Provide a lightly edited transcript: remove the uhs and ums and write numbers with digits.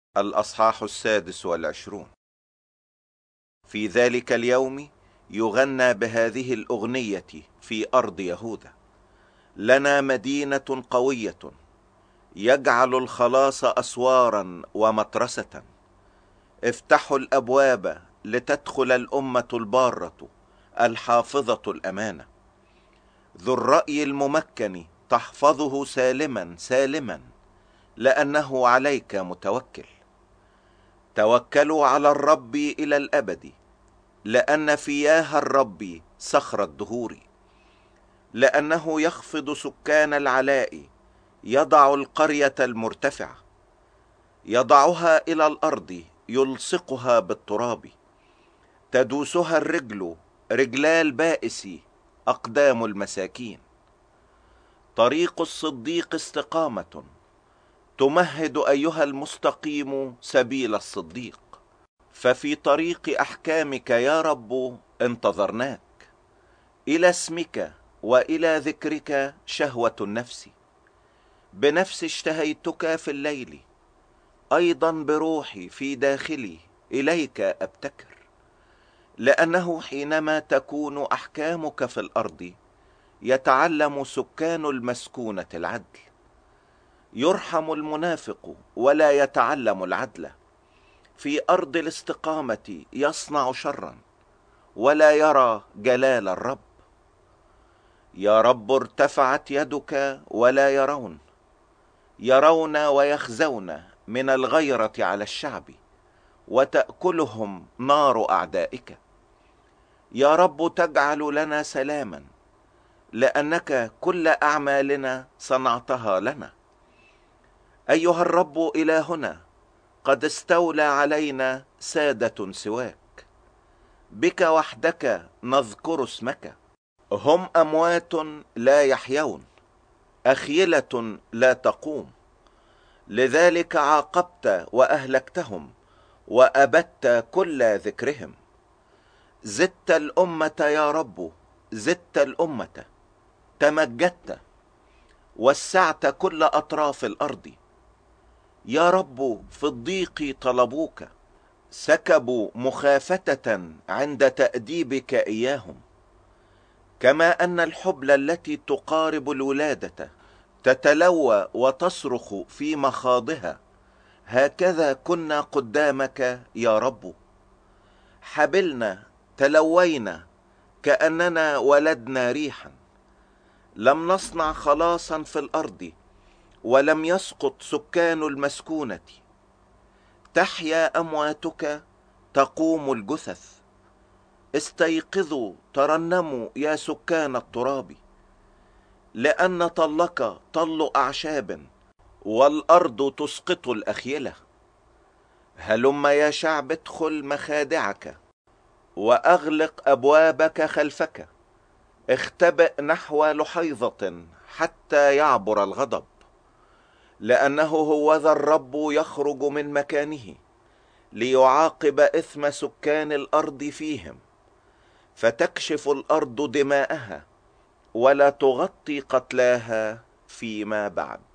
الأصحاح 26. في ذلك اليوم يغنى بهذه الأغنية في أرض يهوذا: لنا مدينة قوية، يجعل الخلاص أسوارا ومترسة. افتحوا الأبواب لتدخل الأمة البارة الحافظة الأمانة. ذو الرأي الممكن تحفظه سالما سالما، لأنه عليك متوكل. توكلوا على الرب إلى الأبد، لأن فياه الرب صخر الدهور. لأنه يخفض سكان العلاء، يضع القرية المرتفعة، يضعها إلى الأرض، يلصقها بالتراب. تدوسها الرجل، رجلا البائس، أقدام المساكين. طريق الصديق استقامة، تمهد أيها المستقيم سبيل الصديق. ففي طريق أحكامك يا رب انتظرناك، إلى اسمك وإلى ذكرك شهوة النفس. بنفسي اشتهيتك في الليل، أيضا بروحي في داخلي إليك أبتكر. لأنه حينما تكون أحكامك في الأرض، يتعلم سكان المسكونة العدل. يرحم المنافق ولا يتعلم العدل، في أرض الاستقامة يصنع شرا، ولا يرى جلال الرب. يا رب ارتفعت يدك ولا يرون، يرون ويخزون من الغيرة على الشعب، وتأكلهم نار أعدائك. يا رب تجعل لنا سلاما، لأنك كل أعمالنا صنعتها لنا. أيها الرب إلهنا، قد استولى علينا سادة سواك، بك وحدك نذكر اسمك. هم أموات لا يحيون، أخيلة لا تقوم. لذلك عاقبت وأهلكتهم، وأبدت كل ذكرهم. زدت الأمة يا رب، زدت الأمة، تمجدت، وسعت كل أطراف الأرض. يا رب في الضيق طلبوك، سكبوا مخافتة عند تأديبك إياهم. كما أن الحبلى التي تقارب الولادة تتلوى وتصرخ في مخاضها، هكذا كنا قدامك يا رب. حبلنا تلوينا كأننا ولدنا ريحا. لم نصنع خلاصا في الأرض، ولم يسقط سكان المسكونة. تحيا أمواتك، تقوم الجثث. استيقظوا ترنموا يا سكان التراب، لأن طلك طل أعشاب، والأرض تسقط الأخيلة. هلم يا شعب ادخل مخادعك، وأغلق أبوابك خلفك. اختبئ نحو لحيظة حتى يعبر الغضب، لأنه هوذا الرب يخرج من مكانه ليعاقب إثم سكان الأرض فيهم. فتكشف الأرض دماءها، ولا تغطي قتلاها فيما بعد.